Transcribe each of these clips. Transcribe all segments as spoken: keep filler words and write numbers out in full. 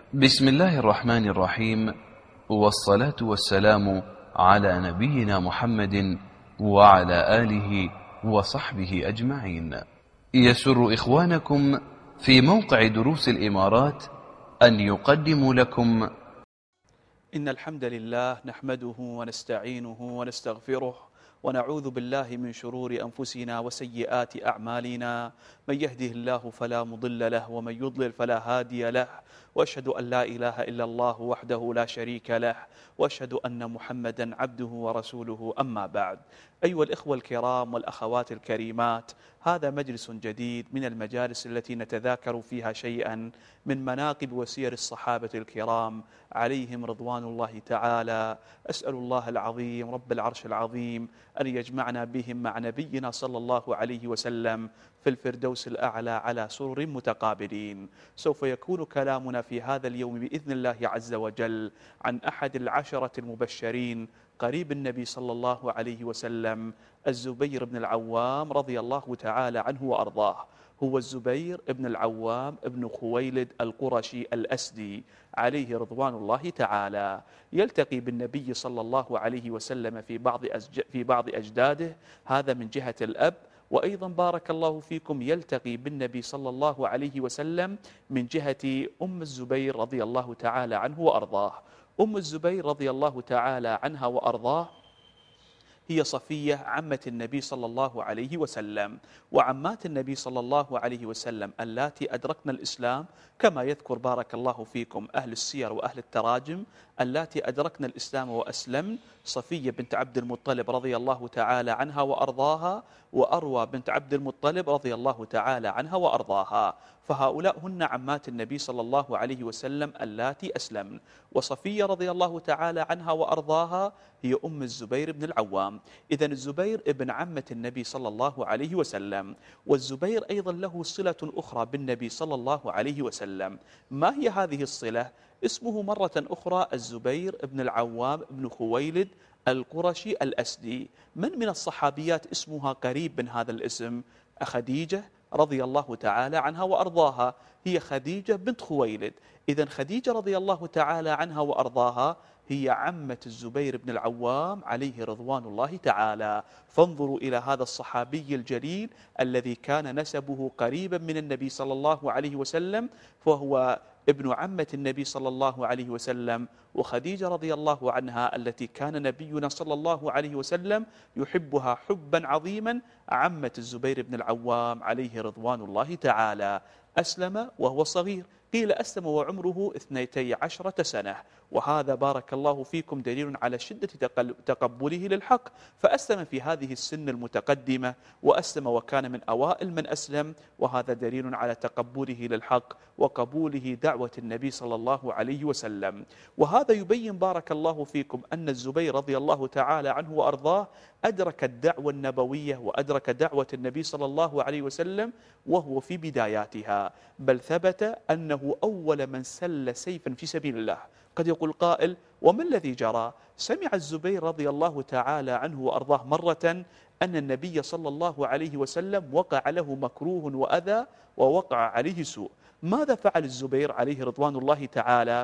بسم الله الرحمن الرحيم، والصلاة والسلام على نبينا محمد وعلى آله وصحبه أجمعين. يسر إخوانكم في موقع دروس الإمارات أن يقدموا لكم إن الحمد لله نحمده ونستعينه ونستغفره ونعوذ بالله من شرور أنفسنا وسيئات أعمالنا، من يهده الله فلا مضل له ومن يضلل فلا هادي له، وأشهد أن لا إله إلا الله وحده لا شريك له، وأشهد أن محمدا عبده ورسوله. أما بعد، أيها الإخوة الكرام والأخوات الكريمات، هذا مجلس جديد من المجالس التي نتذاكر فيها شيئا من مناقب وسير الصحابة الكرام عليهم رضوان الله تعالى. أسأل الله العظيم رب العرش العظيم أن يجمعنا بهم مع نبينا صلى الله عليه وسلم في الفردوس الأعلى على سرر متقابلين. سوف يكون كلامنا في هذا اليوم بإذن الله عز وجل عن أحد العشرة المبشرين قريب النبي صلى الله عليه وسلم، الزبير بن العوام رضي الله تعالى عنه وأرضاه. هو الزبير بن العوام بن خويلد القرشي الأسدي عليه رضوان الله تعالى. يلتقي بالنبي صلى الله عليه وسلم في بعض في بعض أجداده، هذا من جهة الأب، وأيضا بارك الله فيكم يلتقي بالنبي صلى الله عليه وسلم من جهة أم الزبير رضي الله تعالى عنه وأرضاه. أم الزبير رضي الله تعالى عنها وأرضاه هي صفية عمة النبي صلى الله عليه وسلم، وعمات النبي صلى الله عليه وسلم اللاتي أدركن الإسلام كما يذكر بارك الله فيكم أهل السير وأهل التراجم، اللاتي أدركن الإسلام وأسلمن: صفية بنت عبد المطلب رضي الله تعالى عنها وأرضاها، وأروى بنت عبد المطلب رضي الله تعالى عنها وأرضاها. فهؤلاء هن عمات النبي صلى الله عليه وسلم اللاتي أسلمن. وصفية رضي الله تعالى عنها وأرضاها هي أم الزبير بن العوام. إذن الزبير ابن عمة النبي صلى الله عليه وسلم، والزبير أيضا له صلة أخرى بالنبي صلى الله عليه وسلم. ما هي هذه الصلة؟ اسمه مرة أخرى الزبير بن العوام بن خويلد القرشي الأسدي. من من الصحابيات اسمها قريب من هذا الاسم؟ خديجة رضي الله تعالى عنها وأرضاها، هي خديجة بنت خويلد. إذن خديجة رضي الله تعالى عنها وأرضاها هي عمة الزبير بن العوام عليه رضوان الله تعالى. فانظروا إلى هذا الصحابي الجليل الذي كان نسبه قريبا من النبي صلى الله عليه وسلم، فهو ابن عمة النبي صلى الله عليه وسلم. وخديجة رضي الله عنها التي كان نبينا صلى الله عليه وسلم يحبها حبا عظيما، عمة الزبير بن العوام عليه رضوان الله تعالى. أسلم وهو صغير، قيل أسلم وعمره اثنتي عشرة سنة، وهذا بارك الله فيكم دليل على شدة تقبله للحق. فأسلم في هذه السن المتقدمة، وأسلم وكان من أوائل من أسلم، وهذا دليل على تقبله للحق وقبوله دعوة النبي صلى الله عليه وسلم. وهذا يبين بارك الله فيكم أن الزبير رضي الله تعالى عنه وأرضاه أدرك الدعوة النبوية وأدرك دعوة النبي صلى الله عليه وسلم وهو في بداياتها، بل ثبت أنه أول من سل سيفا في سبيل الله. قد يقول قائل: وما الذي جرى؟ سمع الزبير رضي الله تعالى عنه وأرضاه مرة أن النبي صلى الله عليه وسلم وقع له مكروه وأذى ووقع عليه سوء. ماذا فعل الزبير عليه رضوان الله تعالى؟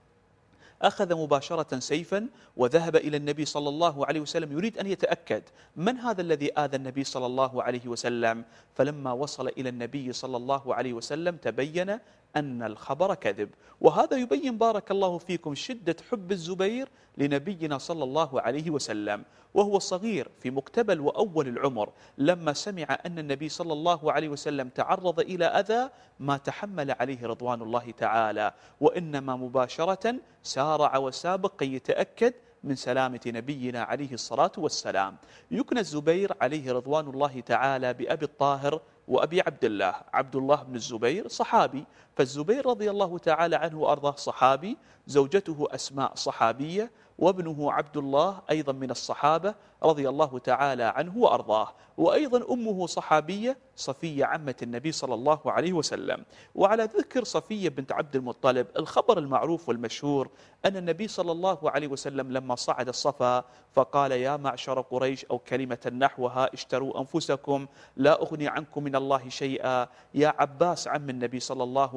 أخذ مباشرة سيفا وذهب إلى النبي صلى الله عليه وسلم يريد أن يتأكد من هذا الذي آذى النبي صلى الله عليه وسلم. فلما وصل إلى النبي صلى الله عليه وسلم تبين أن الخبر كذب. وهذا يبين بارك الله فيكم شدة حب الزبير لنبينا صلى الله عليه وسلم وهو صغير في مقتبل وأول العمر. لما سمع أن النبي صلى الله عليه وسلم تعرض إلى أذى ما تحمل عليه رضوان الله تعالى، وإنما مباشرة سارع وسابق كي يتأكد من سلامة نبينا عليه الصلاة والسلام. يكنى الزبير عليه رضوان الله تعالى بأبي الطاهر وأبي عبد الله. عبد الله بن الزبير صحابي، فالزبير رضي الله تعالى عنه وأرضاه صحابي، زوجته أسماء صحابية، وابنه عبد الله أيضا من الصحابة رضي الله تعالى عنه وأرضاه، وأيضا أمه صحابية صفية عمة النبي صلى الله عليه وسلم. وعلى ذكر صفية بنت عبد المطلب، الخبر المعروف والمشهور أن النبي صلى الله عليه وسلم لما صعد الصفا فقال: يا معشر قريش، أو كلمة نحوها: اشتروا أنفسكم لا أغني عنكم من الله شيئا. يا عباس عم النبي صلى الله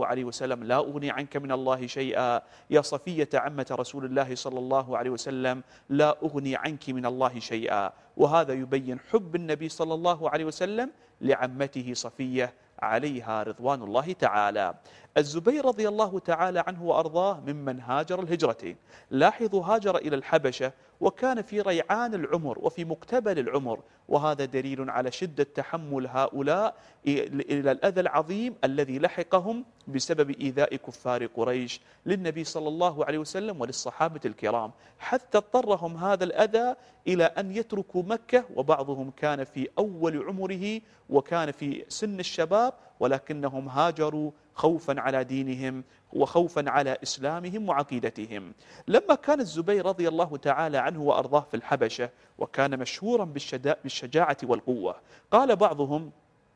عليه وسلم لا أغني عنك من الله شيئا، يا صفية عمة رسول الله صلى الله عليه وسلم لا أغني عنك من الله شيئا. وهذا يبين حب النبي صلى الله عليه وسلم لعمته صفية عليها رضوان الله تعالى. الزبير رضي الله تعالى عنه وأرضاه ممن هاجر الهجرتين. لاحظوا هاجر إلى الحبشة وكان في ريعان العمر وفي مقتبل العمر، وهذا دليل على شدة تحمل هؤلاء إلى الأذى العظيم الذي لحقهم بسبب إيذاء كفار قريش للنبي صلى الله عليه وسلم وللصحابة الكرام، حتى اضطرهم هذا الأذى إلى أن يتركوا مكة، وبعضهم كان في أول عمره وكان في سن الشباب، ولكنهم هاجروا خوفا على دينهم وخوفا على إسلامهم وعقيدتهم. لما كان الزبير رضي الله تعالى عنه وأرضاه في الحبشة وكان مشهورا بالشجاعة والقوة، قال بعضهم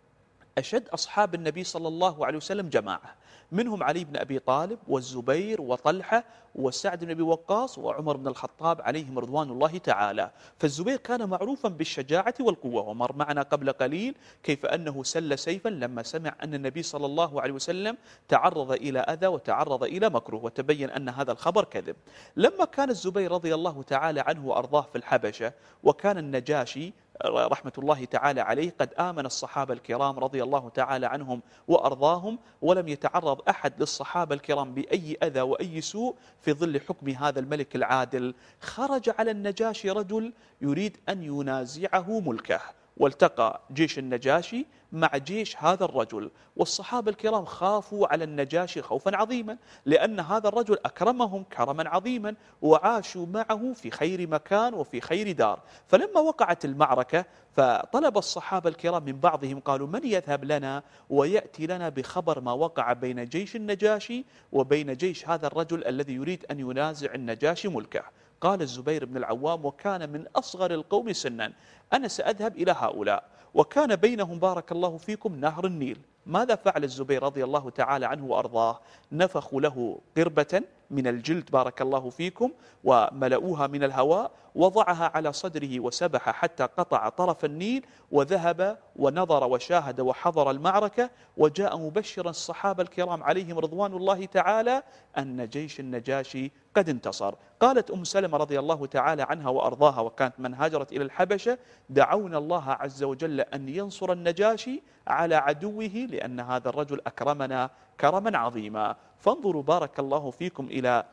أشد أصحاب النبي صلى الله عليه وسلم جماعة، منهم علي بن أبي طالب والزبير وطلحة وسعد بن أبي وقاص وعمر بن الخطاب عليهم رضوان الله تعالى. فالزبير كان معروفا بالشجاعة والقوة، ومر معنا قبل قليل كيف أنه سل سيفا لما سمع أن النبي صلى الله عليه وسلم تعرض إلى أذى وتعرض إلى مكروه، وتبين أن هذا الخبر كذب. لما كان الزبير رضي الله تعالى عنه وأرضاه في الحبشة وكان النجاشي رحمة الله تعالى عليه قد آمن الصحابة الكرام رضي الله تعالى عنهم وأرضاهم، ولم يتعرض أحد للصحابة الكرام بأي أذى وأي سوء في ظل حكم هذا الملك العادل، خرج على النجاشي رجل يريد أن ينازعه ملكه، والتقى جيش النجاشي مع جيش هذا الرجل، والصحابة الكرام خافوا على النجاشي خوفا عظيما، لأن هذا الرجل أكرمهم كرما عظيما وعاشوا معه في خير مكان وفي خير دار. فلما وقعت المعركة فطلب الصحابة الكرام من بعضهم قالوا من يذهب لنا ويأتي لنا بخبر ما وقع بين جيش النجاشي وبين جيش هذا الرجل الذي يريد أن ينازع النجاشي ملكه. قال الزبير بن العوام وكان من أصغر القوم سنا أنا سأذهب إلى هؤلاء، وكان بينهم بارك الله فيكم نهر النيل. ماذا فعل الزبير رضي الله تعالى عنه وأرضاه؟ نفخوا له قربة من الجلد بارك الله فيكم وملؤوها من الهواء، وضعها على صدره وسبح حتى قطع طرف النيل، وذهب ونظر وشاهد وحضر المعركة، وجاء مبشرا الصحابة الكرام عليهم رضوان الله تعالى أن جيش النجاشي قد انتصر. قالت أم سلمة رضي الله تعالى عنها وأرضاها وكانت من هاجرت إلى الحبشة دعونا الله عز وجل أن ينصر النجاشي على عدوه لأن هذا الرجل أكرمنا كرما عظيما. فانظروا بارك الله فيكم إلى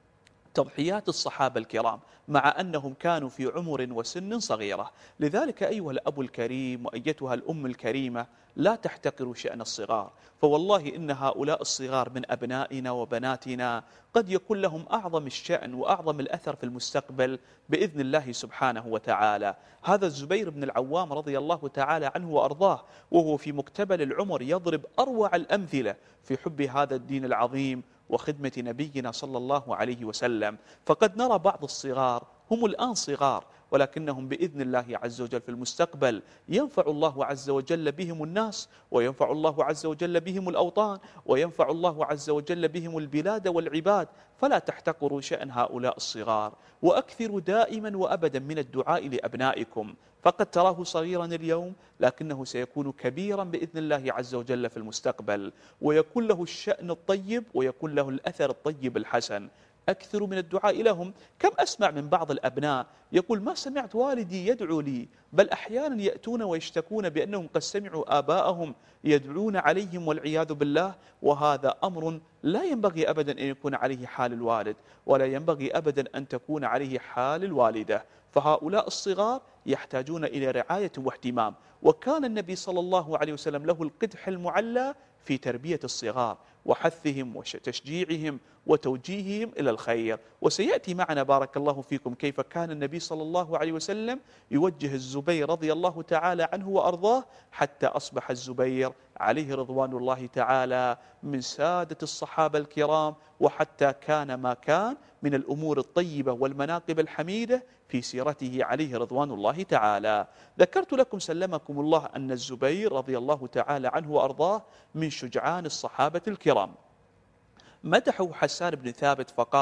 تضحيات الصحابة الكرام مع أنهم كانوا في عمر وسن صغيرة. لذلك أيها الأب الكريم وأيتها الأم الكريمة لا تحتقروا شأن الصغار، فوالله إن هؤلاء الصغار من أبنائنا وبناتنا قد يكون لهم أعظم الشأن وأعظم الأثر في المستقبل بإذن الله سبحانه وتعالى. هذا الزبير بن العوام رضي الله تعالى عنه وأرضاه وهو في مقتبل العمر يضرب أروع الأمثلة في حب هذا الدين العظيم وخدمة نبينا صلى الله عليه وسلم. فقد نرى بعض الصغار هم الآن صغار ولكنهم بإذن الله عز وجل في المستقبل ينفع الله عز وجل بهم الناس، وينفع الله عز وجل بهم الأوطان، وينفع الله عز وجل بهم البلاد والعباد. فلا تحتقروا شأن هؤلاء الصغار، وأكثروا دائما وأبدا من الدعاء لأبنائكم، فقد تراه صغيرا اليوم لكنه سيكون كبيرا بإذن الله عز وجل في المستقبل، ويكون له الشأن الطيب ويكون له الأثر الطيب الحسن. أكثروا من الدعاء لهم. كم أسمع من بعض الأبناء يقول ما سمعت والدي يدعو لي، بل أحيانا يأتون ويشتكون بأنهم قد سمعوا آباءهم يدعون عليهم والعياذ بالله، وهذا أمر لا ينبغي أبدا أن يكون عليه حال الوالد، ولا ينبغي أبدا أن تكون عليه حال الوالدة. فهؤلاء الصغار يحتاجون إلى رعاية واهتمام، وكان النبي صلى الله عليه وسلم له القدح المعلى في تربية الصغار وحثهم وتشجيعهم وتوجيههم إلى الخير. وسيأتي معنا بارك الله فيكم كيف كان النبي صلى الله عليه وسلم يوجه الزبير رضي الله تعالى عنه وأرضاه حتى أصبح الزبير عليه رضوان الله تعالى من سادة الصحابة الكرام، وحتى كان ما كان من الأمور الطيبة والمناقب الحميدة في سيرته عليه رضوان الله تعالى. ذكرت لكم سلمكم الله أن الزبير رضي الله تعالى عنه وأرضاه من شجعان الصحابة الكرام. مدحه حسان بن ثابت فقال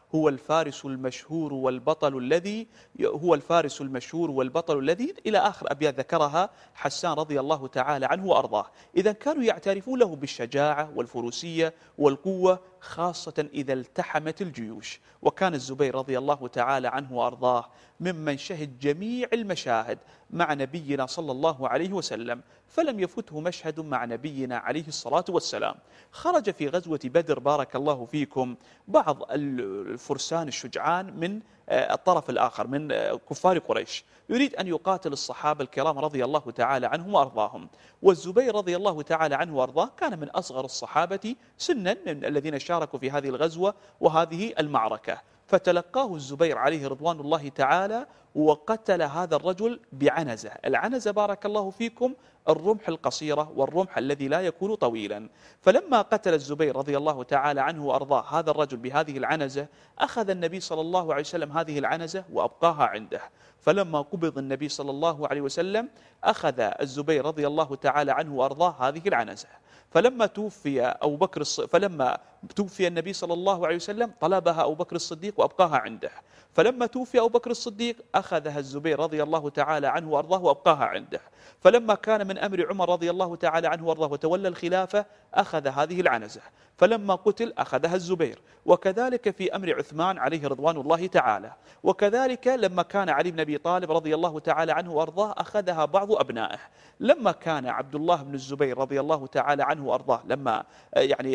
هو الفارس المشهور والبطل الذي هو الفارس المشهور والبطل الذي إلى آخر أبيات ذكرها حسان رضي الله تعالى عنه وأرضاه. إذا كانوا يعترفون له بالشجاعة والفروسية والقوة، خاصة إذا التحمت الجيوش. وكان الزبير رضي الله تعالى عنه وأرضاه ممن شهد جميع المشاهد مع نبينا صلى الله عليه وسلم، فلم يفته مشهد مع نبينا عليه الصلاة والسلام. خرج في غزوة بدر بارك الله فيكم بعض الفرسان الشجعان من الطرف الآخر من كفار قريش، يريد أن يقاتل الصحابة الكرام رضي الله تعالى عنهم وأرضاهم. والزبير رضي الله تعالى عنه وأرضاه كان من أصغر الصحابة سنا من الذين شاركوا في هذه الغزوة وهذه المعركة، فتلقاه الزبير عليه رضوان الله تعالى وقتل هذا الرجل بعنزة. العنزة بارك الله فيكم الرمح القصيرة والرمح الذي لا يكون طويلا. فلما قتل الزبير رضي الله تعالى عنه وأرضاه هذا الرجل بهذه العنزة، أخذ النبي صلى الله عليه وسلم هذه العنزة وأبقاها عنده. فلما قبض النبي صلى الله عليه وسلم أخذ الزبير رضي الله تعالى عنه وأرضاه هذه العنزة. فلما توفي أبو بكر الص... فلما توفي النبي صلى الله عليه وسلم طلبها أبو بكر الصديق وأبقاها عنده. فلما توفي أبو بكر الصديق أخذها الزبير رضي الله تعالى عنه وأرضاه وأبقاها عنده. فلما كان من أمر عمر رضي الله تعالى عنه وأرضاه وتولى الخلافة أخذ هذه العنزة. فلما قتل أخذها الزبير. وكذلك في أمر عثمان عليه رضوان الله تعالى. وكذلك لما كان علي بن أبي طالب رضي الله تعالى عنه وأرضاه أخذها بعض أبنائه. لما كان عبد الله بن الزبير رضي الله تعالى عنه وأرضاه لما يعني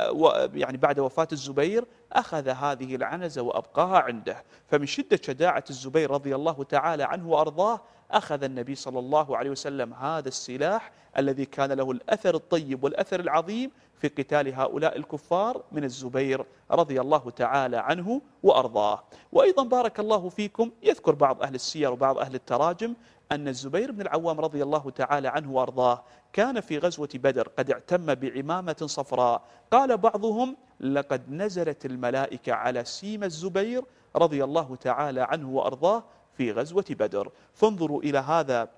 يعني بعد وفاة الزبير أخذ هذه العنزة وأبقاها عنده. فمن شدة شجاعة الزبير رضي الله تعالى عنه وأرضاه أخذ النبي صلى الله عليه وسلم هذا السلاح الذي كان له الأثر الطيب والأثر العظيم في قتال هؤلاء الكفار من الزبير رضي الله تعالى عنه وأرضاه. وأيضا بارك الله فيكم يذكر بعض أهل السير وبعض أهل التراجم أن الزبير بن العوام رضي الله تعالى عنه وأرضاه كان في غزوة بدر قد اعتم بعمامة صفراء، قال بعضهم لقد نزلت الملائكة على سيم الزبير رضي الله تعالى عنه وأرضاه في غزوة بدر. فانظروا إلى هذا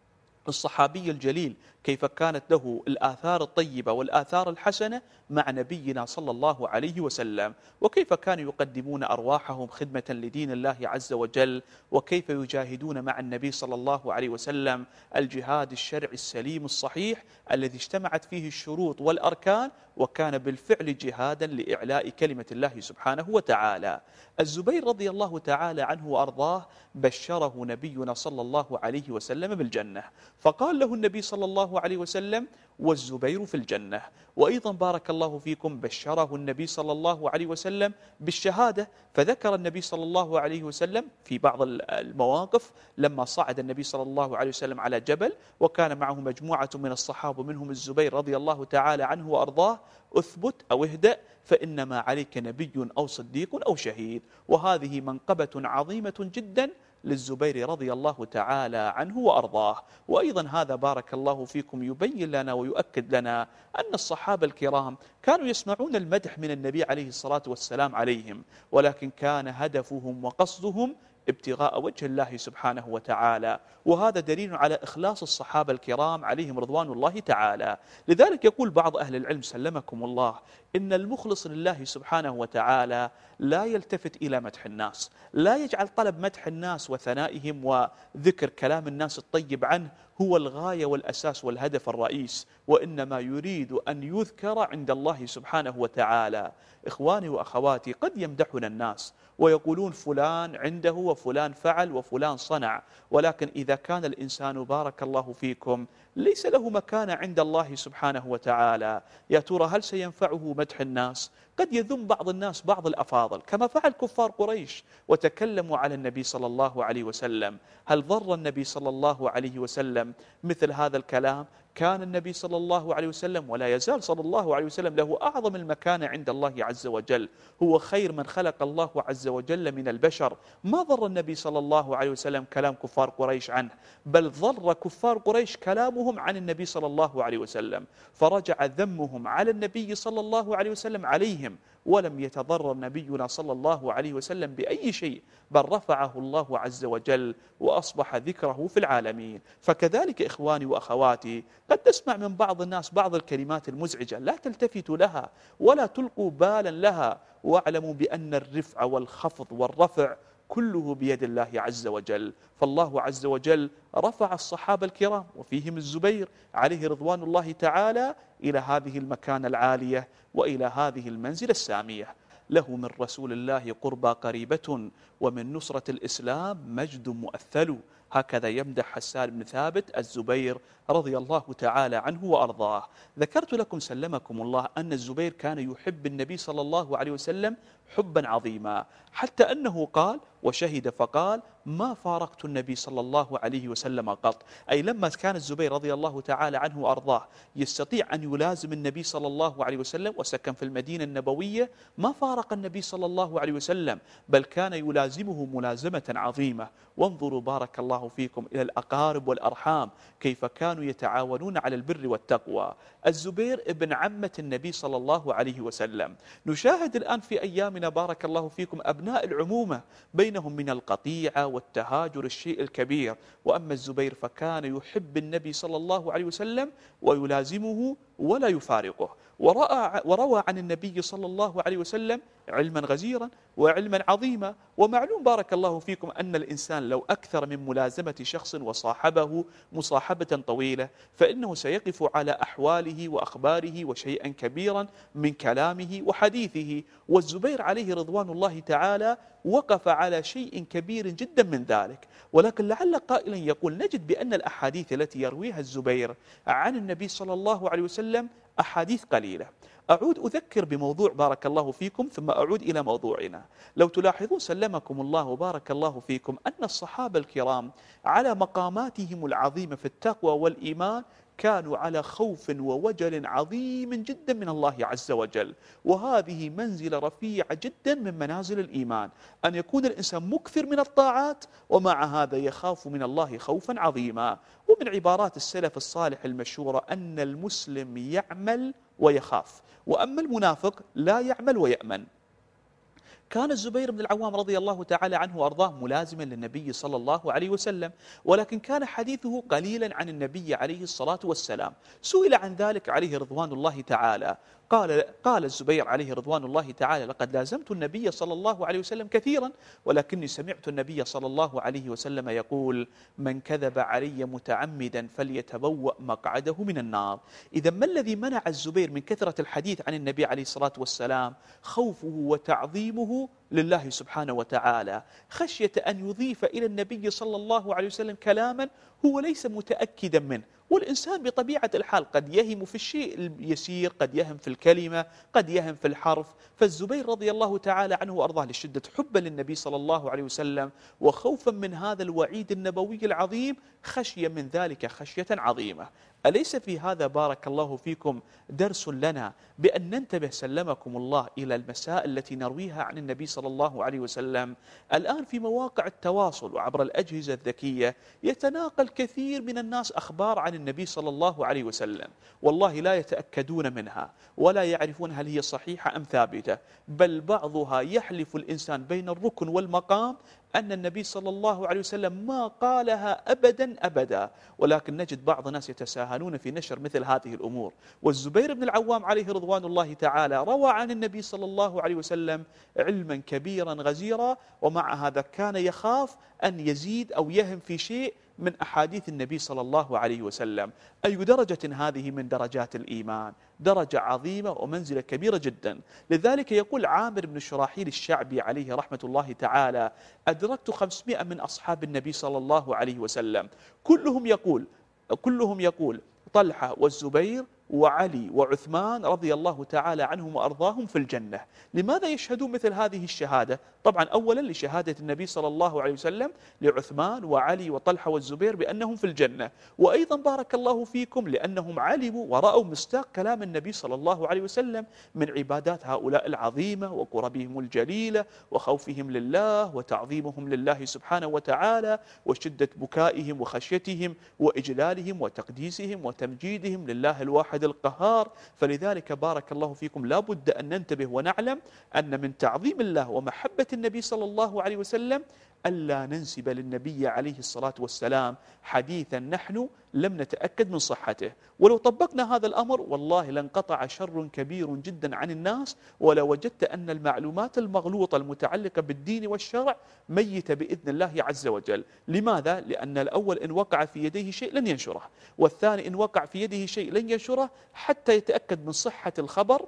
الصحابي الجليل كيف كانت له الآثار الطيبة والآثار الحسنة مع نبينا صلى الله عليه وسلم، وكيف كانوا يقدمون أرواحهم خدمة لدين الله عز وجل، وكيف يجاهدون مع النبي صلى الله عليه وسلم الجهاد الشرعي السليم الصحيح الذي اجتمعت فيه الشروط والأركان، وكان بالفعل جهادا لإعلاء كلمة الله سبحانه وتعالى. الزبير رضي الله تعالى عنه وأرضاه بشره نبينا صلى الله عليه وسلم بالجنة، فقال له النبي صلى الله عليه وسلم والزبير في الجنة. وأيضا بارك الله فيكم بشره النبي صلى الله عليه وسلم بالشهادة، فذكر النبي صلى الله عليه وسلم في بعض المواقف لما صعد النبي صلى الله عليه وسلم على جبل وكان معه مجموعة من الصحابة منهم الزبير رضي الله تعالى عنه وأرضاه: أثبت أو اهدأ فإنما عليك نبي أو صديق أو شهيد. وهذه منقبة عظيمة جدا للزبير رضي الله تعالى عنه وأرضاه. وأيضا هذا بارك الله فيكم يبين لنا ويؤكد لنا أن الصحابة الكرام كانوا يسمعون المدح من النبي عليه الصلاة والسلام عليهم، ولكن كان هدفهم وقصدهم ابتغاء وجه الله سبحانه وتعالى، وهذا دليل على إخلاص الصحابة الكرام عليهم رضوان الله تعالى. لذلك يقول بعض أهل العلم سلمكم الله إن المخلص لله سبحانه وتعالى لا يلتفت إلى مدح الناس، لا يجعل طلب مدح الناس وثنائهم وذكر كلام الناس الطيب عنه هو الغاية والأساس والهدف الرئيس، وإنما يريد أن يذكر عند الله سبحانه وتعالى. إخواني وأخواتي، قد يمدحنا الناس ويقولون فلان عنده وفلان فعل وفلان صنع، ولكن إذا كان الإنسان بارك الله فيكم ليس له مكان عند الله سبحانه وتعالى، يا ترى هل سينفعه مدح الناس؟ قد يذم بعض الناس بعض الأفاضل كما فعل كفار قريش وتكلموا على النبي صلى الله عليه وسلم. هل ضر النبي صلى الله عليه وسلم مثل هذا الكلام؟ كان النبي صلى الله عليه وسلم ولا يزال صلى الله عليه وسلم له أعظم المكانة عند الله عز وجل، هو خير من خلق الله عز وجل من البشر. ما ضر النبي صلى الله عليه وسلم كلام كفار قريش عنه، بل ضر كفار قريش كلامهم عن النبي صلى الله عليه وسلم، فرجع ذمهم على النبي صلى الله عليه وسلم عليهم ولم يتضرر نبينا صلى الله عليه وسلم بأي شيء، بل رفعه الله عز وجل وأصبح ذكره في العالمين. فكذلك إخواني وأخواتي، قد تسمع من بعض الناس بعض الكلمات المزعجة، لا تلتفتوا لها ولا تلقوا بالا لها، واعلموا بأن الرفع والخفض والرفع كله بيد الله عز وجل. فالله عز وجل رفع الصحابة الكرام وفيهم الزبير عليه رضوان الله تعالى إلى هذه المكانة العالية وإلى هذه المنزلة السامية. له من رسول الله قربى قريبة، ومن نصرة الإسلام مجد مؤثل. هكذا يمدح حسان بن ثابت الزبير رضي الله تعالى عنه وأرضاه. ذكرت لكم سلمكم الله أن الزبير كان يحب النبي صلى الله عليه وسلم حبا عظيما، حتى أنه قال وشهد فقال: ما فارقت النبي صلى الله عليه وسلم قط. أي لما كان الزبير رضي الله تعالى عنه وأرضاه يستطيع أن يلازم النبي صلى الله عليه وسلم وسكن في المدينة النبوية، ما فارق النبي صلى الله عليه وسلم، بل كان يلازمه ملازمة عظيمة. وانظروا بارك الله فيكم إلى الأقارب والأرحام كيف كانوا يتعاونون على البر والتقوى. الزبير ابن عمة النبي صلى الله عليه وسلم. نشاهد الآن في أيامنا بارك الله فيكم أبناء العمومة بينهم من القطيعة والتهاجر الشيء الكبير، وأما الزبير فكان يحب النبي صلى الله عليه وسلم ويلازمه ولا يفارقه. وروى عن النبي صلى الله عليه وسلم علما غزيرا وعلما عظيما. ومعلوم بارك الله فيكم أن الإنسان لو أكثر من ملازمة شخص وصاحبه مصاحبة طويلة فإنه سيقف على أحواله وأخباره وشيئا كبيرا من كلامه وحديثه. والزبير عليه رضوان الله تعالى وقف على شيء كبير جدا من ذلك. ولكن لعل قائلا يقول: نجد بأن الأحاديث التي يرويها الزبير عن النبي صلى الله عليه وسلم أحاديث قليلة. أعود أذكر بموضوع بارك الله فيكم ثم أعود إلى موضوعنا. لو تلاحظون سلمكم الله وبارك الله فيكم أن الصحابة الكرام على مقاماتهم العظيمة في التقوى والإيمان كانوا على خوف ووجل عظيم جدا من الله عز وجل. وهذه منزلة رفيعة جدا من منازل الإيمان، أن يكون الإنسان مكثر من الطاعات ومع هذا يخاف من الله خوفا عظيما. ومن عبارات السلف الصالح المشهورة أن المسلم يعمل ويخاف، وأما المنافق لا يعمل ويأمن. كان الزبير بن العوام رضي الله تعالى عنه وأرضاه ملازما للنبي صلى الله عليه وسلم، ولكن كان حديثه قليلا عن النبي عليه الصلاة والسلام. سئل عن ذلك عليه رضوان الله تعالى، قال قال الزبير عليه رضوان الله تعالى: لقد لازمت النبي صلى الله عليه وسلم كثيرا، ولكني سمعت النبي صلى الله عليه وسلم يقول: من كذب علي متعمدا فليتبوأ مقعده من النار. إذا ما الذي منع الزبير من كثرة الحديث عن النبي عليه الصلاة والسلام؟ خوفه وتعظيمه لله سبحانه وتعالى، خشية أن يضيف إلى النبي صلى الله عليه وسلم كلاما هو ليس متأكدا منه. والإنسان بطبيعة الحال قد يهم في الشيء اليسير، قد يهم في الكلمة، قد يهم في الحرف. فالزبير رضي الله تعالى عنه وأرضاه لشدة حبا للنبي صلى الله عليه وسلم وخوفا من هذا الوعيد النبوي العظيم خشية من ذلك خشية عظيمة. أليس في هذا بارك الله فيكم درس لنا بأن ننتبه سلمكم الله إلى المسائل التي نرويها عن النبي صلى الله عليه وسلم؟ الآن في مواقع التواصل وعبر الأجهزة الذكية يتناقل كثير من الناس أخبار عن النبي صلى الله عليه وسلم، والله لا يتأكدون منها ولا يعرفون هل هي صحيحة أم ثابتة، بل بعضها يحلف الإنسان بين الركن والمقام أن النبي صلى الله عليه وسلم ما قالها أبدا أبدا. ولكن نجد بعض الناس يتساهلون في نشر مثل هذه الأمور. والزبير بن العوام عليه رضوان الله تعالى روى عن النبي صلى الله عليه وسلم علما كبيرا غزيرا، ومع هذا كان يخاف أن يزيد أو يهم في شيء من أحاديث النبي صلى الله عليه وسلم. أي درجة هذه من درجات الإيمان، درجة عظيمة ومنزلة كبيرة جدا. لذلك يقول عامر بن شراحيل الشعبي عليه رحمة الله تعالى: أدركت خمسمائة من أصحاب النبي صلى الله عليه وسلم كلهم يقول كلهم يقول طلحة والزبير وعلي وعثمان رضي الله تعالى عنهم وأرضاهم في الجنة. لماذا يشهدون مثل هذه الشهادة؟ طبعا أولا لشهادة النبي صلى الله عليه وسلم لعثمان وعلي وطلحة والزبير بأنهم في الجنة، وأيضا بارك الله فيكم لأنهم علموا ورأوا مصداق كلام النبي صلى الله عليه وسلم من عبادات هؤلاء العظيمة وقربهم الجليلة وخوفهم لله وتعظيمهم لله سبحانه وتعالى وشدة بكائهم وخشيتهم وإجلالهم وتقديسهم وتمجيدهم لله الواحد الواحد القهار. فلذلك بارك الله فيكم لا بد أن ننتبه ونعلم أن من تعظيم الله ومحبة النبي صلى الله عليه وسلم ألا ننسب للنبي عليه الصلاة والسلام حديثا نحن لم نتأكد من صحته. ولو طبقنا هذا الأمر والله لانقطع شر كبير جدا عن الناس، ولو وجدت أن المعلومات المغلوطة المتعلقة بالدين والشرع ميتة بإذن الله عز وجل. لماذا؟ لأن الأول إن وقع في يديه شيء لن ينشره، والثاني إن وقع في يده شيء لن ينشره حتى يتأكد من صحة الخبر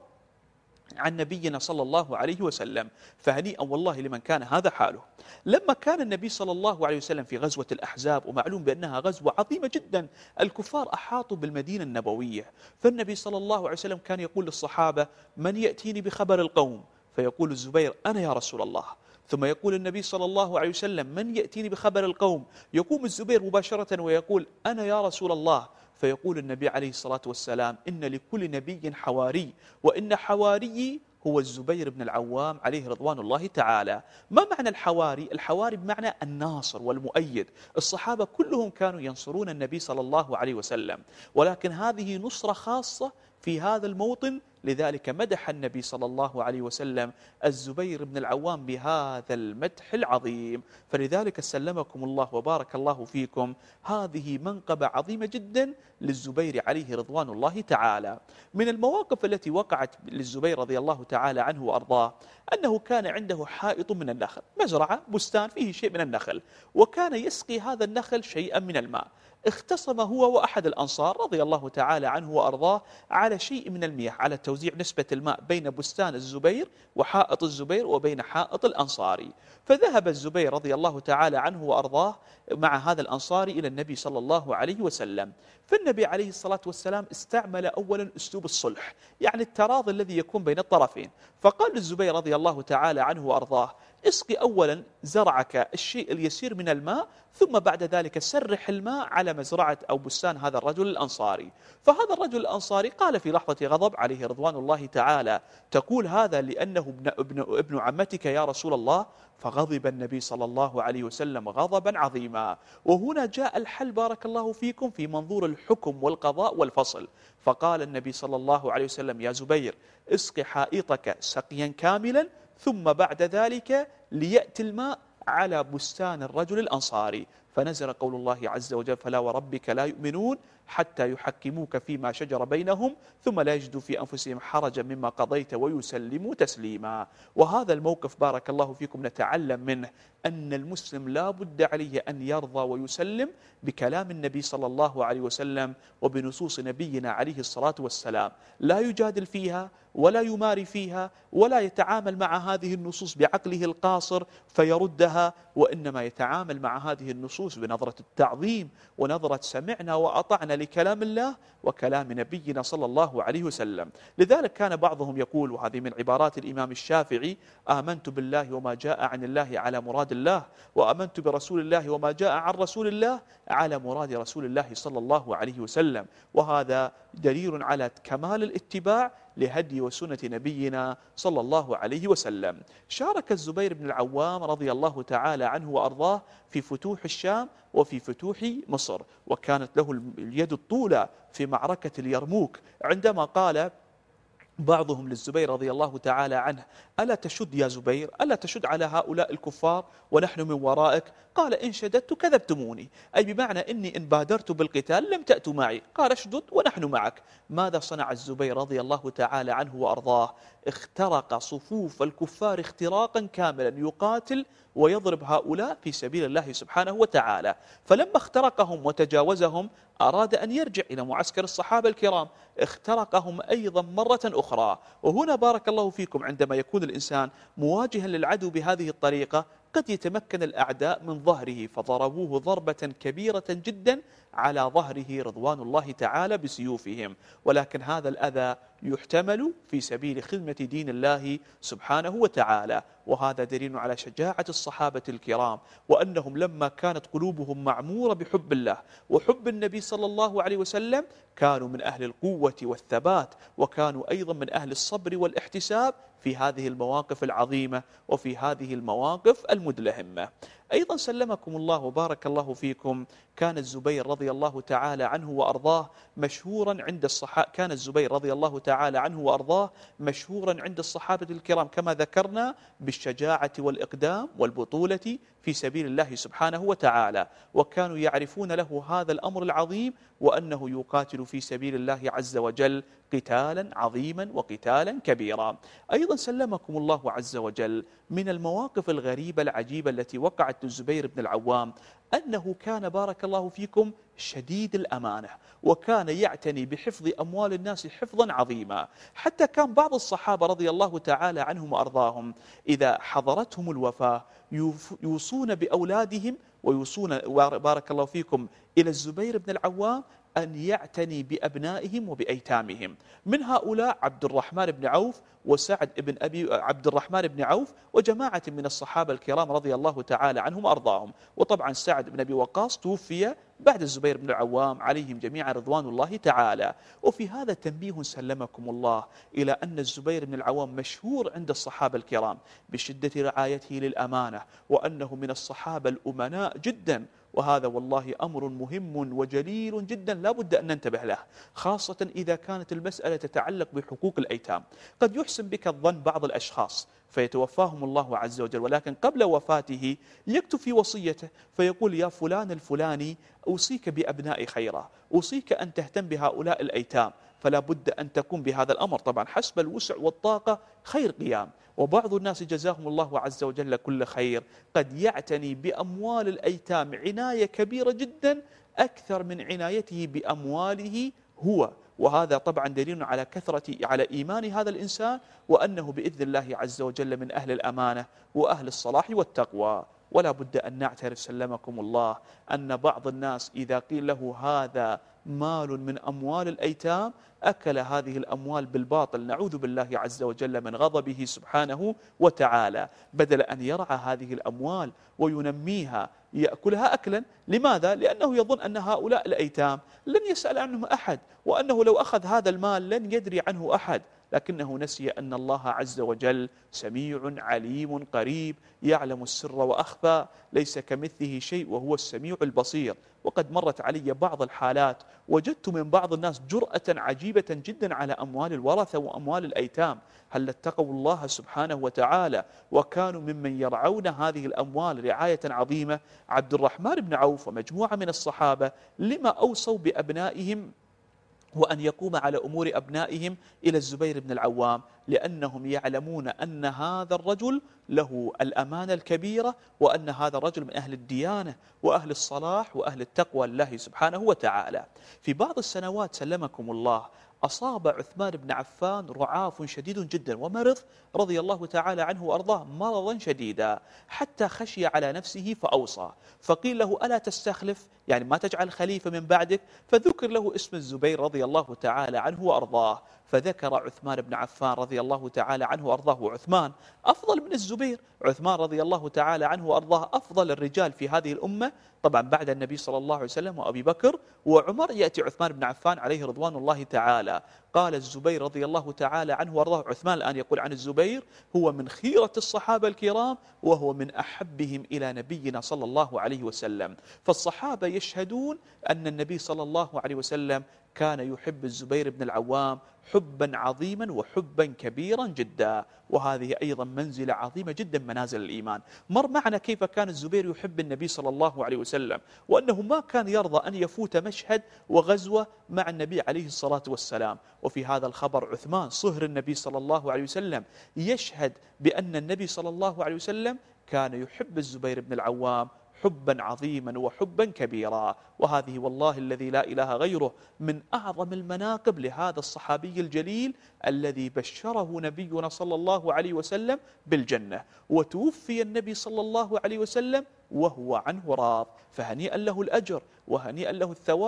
عن نبينا صلى الله عليه وسلم. فهنيئا والله لمن كان هذا حاله. لما كان النبي صلى الله عليه وسلم في غزوة الأحزاب، ومعلوم بأنها غزوة عظيمة جدا، الكفار أحاطوا بالمدينة النبوية، فالنبي صلى الله عليه وسلم كان يقول للصحابة: من يأتيني بخبر القوم؟ فيقول الزبير: أنا يا رسول الله. ثم يقول النبي صلى الله عليه وسلم: من يأتيني بخبر القوم؟ يقوم الزبير مباشرة ويقول: أنا يا رسول الله. فيقول النبي عليه الصلاة والسلام: إن لكل نبي حواري، وإن حواري هو الزبير بن العوام عليه رضوان الله تعالى. ما معنى الحواري؟ الحواري بمعنى الناصر والمؤيد. الصحابة كلهم كانوا ينصرون النبي صلى الله عليه وسلم، ولكن هذه نصرة خاصة في هذا الموطن. لذلك مدح النبي صلى الله عليه وسلم الزبير بن العوام بهذا المدح العظيم. فلذلك سلمكم الله وبارك الله فيكم، هذه منقبة عظيمة جدا للزبير عليه رضوان الله تعالى. من المواقف التي وقعت للزبير رضي الله تعالى عنه وأرضاه أنه كان عنده حائط من النخل، مزرعة بستان فيه شيء من النخل، وكان يسقي هذا النخل شيئا من الماء. اختصم هو وأحد الأنصار رضي الله تعالى عنه وأرضاه على شيء من المياه، على توزيع نسبة الماء بين بستان الزبير وحائط الزبير وبين حائط الأنصاري. فذهب الزبير رضي الله تعالى عنه وأرضاه مع هذا الأنصاري إلى النبي صلى الله عليه وسلم. فالنبي عليه الصلاة والسلام استعمل أولا أسلوب الصلح، يعني التراضي الذي يكون بين الطرفين. فقال للزبير رضي الله تعالى عنه وأرضاه: اسقي أولا زرعك الشيء اليسير من الماء، ثم بعد ذلك سرح الماء على مزرعة أو بستان هذا الرجل الأنصاري. فهذا الرجل الأنصاري قال في لحظة غضب عليه رضوان الله تعالى: تقول هذا لأنه ابن, ابن, ابن عمتك يا رسول الله؟ فغضب النبي صلى الله عليه وسلم غضبا عظيما. وهنا جاء الحل بارك الله فيكم في منظور الحكم والقضاء والفصل. فقال النبي صلى الله عليه وسلم: يا زبير، اسق حائطك سقيا كاملا، ثم بعد ذلك ليأتي الماء على بستان الرجل الأنصاري. فنزل قول الله عز وجل: فلا وربك لا يؤمنون حتى يحكموك فيما شجر بينهم ثم لا يجدوا في أنفسهم حرجا مما قضيت ويسلموا تسليما. وهذا الموقف بارك الله فيكم نتعلم منه أن المسلم لا بد عليه أن يرضى ويسلم بكلام النبي صلى الله عليه وسلم وبنصوص نبينا عليه الصلاة والسلام، لا يجادل فيها ولا يماري فيها ولا يتعامل مع هذه النصوص بعقله القاصر فيردها، وإنما يتعامل مع هذه النصوص بنظرة التعظيم ونظرة سمعنا وأطعنا لكلام الله وكلام نبينا صلى الله عليه وسلم. لذلك كان بعضهم يقول، وهذه من عبارات الإمام الشافعي: آمنت بالله وما جاء عن الله على مراد الله، وآمنت برسول الله وما جاء عن رسول الله على مراد رسول الله صلى الله عليه وسلم. وهذا دليل على كمال الاتباع لهدي وسنة نبينا صلى الله عليه وسلم. شارك الزبير بن العوام رضي الله تعالى عنه وأرضاه في فتوح الشام وفي فتوح مصر، وكانت له اليد الطولى في معركة اليرموك، عندما قال بعضهم للزبير رضي الله تعالى عنه: ألا تشد يا زبير، ألا تشد على هؤلاء الكفار ونحن من ورائك؟ قال: إن شددت كذبتموني، أي بمعنى إني إن بادرت بالقتال لم تأتوا معي. قال: اشدد ونحن معك. ماذا صنع الزبير رضي الله تعالى عنه وأرضاه؟ اخترق صفوف الكفار اختراقا كاملا، يقاتل ويضرب هؤلاء في سبيل الله سبحانه وتعالى. فلما اخترقهم وتجاوزهم أراد أن يرجع إلى معسكر الصحابة الكرام، اخترقهم أيضا مرة أخرى. وهنا بارك الله فيكم عندما يكون الإنسان مواجها للعدو بهذه الطريقة قد يتمكن الأعداء من ظهره، فضربوه ضربة كبيرة جدا على ظهره رضوان الله تعالى بسيوفهم، ولكن هذا الأذى يحتمل في سبيل خدمة دين الله سبحانه وتعالى. وهذا دليل على شجاعة الصحابة الكرام، وأنهم لما كانت قلوبهم معمورة بحب الله وحب النبي صلى الله عليه وسلم كانوا من أهل القوة والثبات، وكانوا أيضا من أهل الصبر والاحتساب في هذه المواقف العظيمة وفي هذه المواقف المدلهمة. أيضا سلمكم الله وبارك الله فيكم، كان الزبير رضي الله تعالى عنه وأرضاه مشهورا عند الصحابة كان الزبير رضي الله تعالى عنه وأرضاه مشهورا عند الصحابة الكرام كما ذكرنا بالشجاعة والإقدام والبطولة في سبيل الله سبحانه وتعالى، وكانوا يعرفون له هذا الأمر العظيم وأنه يقاتل في سبيل الله عز وجل قتالا عظيما وقتالا كبيرا. أيضا سلمكم الله عز وجل من المواقف الغريبة العجيبة التي وقعت للزبير بن العوام أنه كان بارك الله فيكم شديد الأمانة، وكان يعتني بحفظ أموال الناس حفظا عظيما، حتى كان بعض الصحابة رضي الله تعالى عنهم وأرضاهم إذا حضرتهم الوفاة يوصون بأولادهم ويوصون بارك الله فيكم إلى الزبير بن العوام أن يعتني بأبنائهم وبأيتامهم. من هؤلاء عبد الرحمن بن عوف وسعد بن أبي عبد الرحمن بن عوف وجماعة من الصحابة الكرام رضي الله تعالى عنهم وأرضاهم. وطبعا سعد بن أبي وقاص توفي بعد الزبير بن العوام عليهم جميعا رضوان الله تعالى. وفي هذا تنبيه سلمكم الله إلى أن الزبير بن العوام مشهور عند الصحابة الكرام بشدة رعايته للأمانة، وأنه من الصحابة الأمناء جدا، وهذا والله أمر مهم وجليل جدا لا بد أن ننتبه له، خاصة إذا كانت المسألة تتعلق بحقوق الأيتام. قد يحسن بك الظن بعض الأشخاص فيتوفاهم الله عز وجل، ولكن قبل وفاته يكتب في وصيته فيقول يا فلان الفلاني أوصيك بأبناء خيرا، أوصيك أن تهتم بهؤلاء الأيتام، فلا بد أن تقوم بهذا الأمر طبعا حسب الوسع والطاقة خير قيام. وبعض الناس جزاهم الله عز وجل كل خير قد يعتني بأموال الأيتام عناية كبيرة جدا أكثر من عنايته بأمواله هو، وهذا طبعا دليل على كثرة على إيمان هذا الإنسان وأنه بإذن الله عز وجل من أهل الأمانة وأهل الصلاح والتقوى. ولا بد أن نعترف سلمكم الله أن بعض الناس إذا قيل له هذا مال من أموال الأيتام أكل هذه الأموال بالباطل، نعوذ بالله عز وجل من غضبه سبحانه وتعالى، بدل أن يرعى هذه الأموال وينميها يأكلها أكلا. لماذا؟ لأنه يظن أن هؤلاء الأيتام لن يسأل عنهم أحد، وأنه لو أخذ هذا المال لن يدري عنه أحد، لكنه نسي أن الله عز وجل سميع عليم قريب يعلم السر وأخفى، ليس كمثله شيء وهو السميع البصير. وقد مرت علي بعض الحالات وجدت من بعض الناس جرأة عجيبة جدا على أموال الورثة وأموال الأيتام، هل اتقوا الله سبحانه وتعالى وكانوا ممن يرعون هذه الأموال رعاية عظيمة. عبد الرحمن بن عوف ومجموعة من الصحابة لما أوصوا بأبنائهم وأن يقوم على أمور أبنائهم إلى الزبير بن العوام؟ لأنهم يعلمون أن هذا الرجل له الأمانة الكبيرة، وأن هذا الرجل من أهل الديانة وأهل الصلاح وأهل التقوى الله سبحانه وتعالى. في بعض السنوات سلمكم الله أصاب عثمان بن عفان رعاف شديد جدا ومرض رضي الله تعالى عنه وأرضاه مرضا شديدا، حتى خشي على نفسه فأوصى، فقيل له ألا تستخلف، يعني ما تجعل خليفة من بعدك؟ فذكر له اسم الزبير رضي الله تعالى عنه وأرضاه، فذكر عثمان بن عفان رضي الله تعالى عنه وأرضاه. وعثمان أفضل من الزبير، عثمان رضي الله تعالى عنه وأرضاه أفضل الرجال في هذه الأمة طبعا بعد النبي صلى الله عليه وسلم وأبي بكر وعمر، يأتي عثمان بن عفان عليه رضوان الله تعالى. قال الزبير رضي الله تعالى عنه وأرضاه، عثمان الآن يقول عن الزبير هو من خيرة الصحابة الكرام وهو من أحبهم إلى نبينا صلى الله عليه وسلم. فالصحابة يشهدون أن النبي صلى الله عليه وسلم كان يحب الزبير بن العوام حبا عظيما وحبا كبيرا جدا، وهذه أيضا منزلة عظيمة جدا منازل الإيمان. مر معنا كيف كان الزبير يحب النبي صلى الله عليه وسلم، وأنه ما كان يرضى أن يفوت مشهد وغزوة مع النبي عليه الصلاة والسلام. وفي هذا الخبر عثمان صهر النبي صلى الله عليه وسلم يشهد بأن النبي صلى الله عليه وسلم كان يحب الزبير بن العوام حبا عظيما وحبا كبيرا. وهذه والله الذي لا إله غيره من أعظم المناقب لهذا الصحابي الجليل الذي بشره نبينا صلى الله عليه وسلم بالجنة، وتوفي النبي صلى الله عليه وسلم وهو عنه راض، فهنيئا له الأجر وهنيئا له الثواب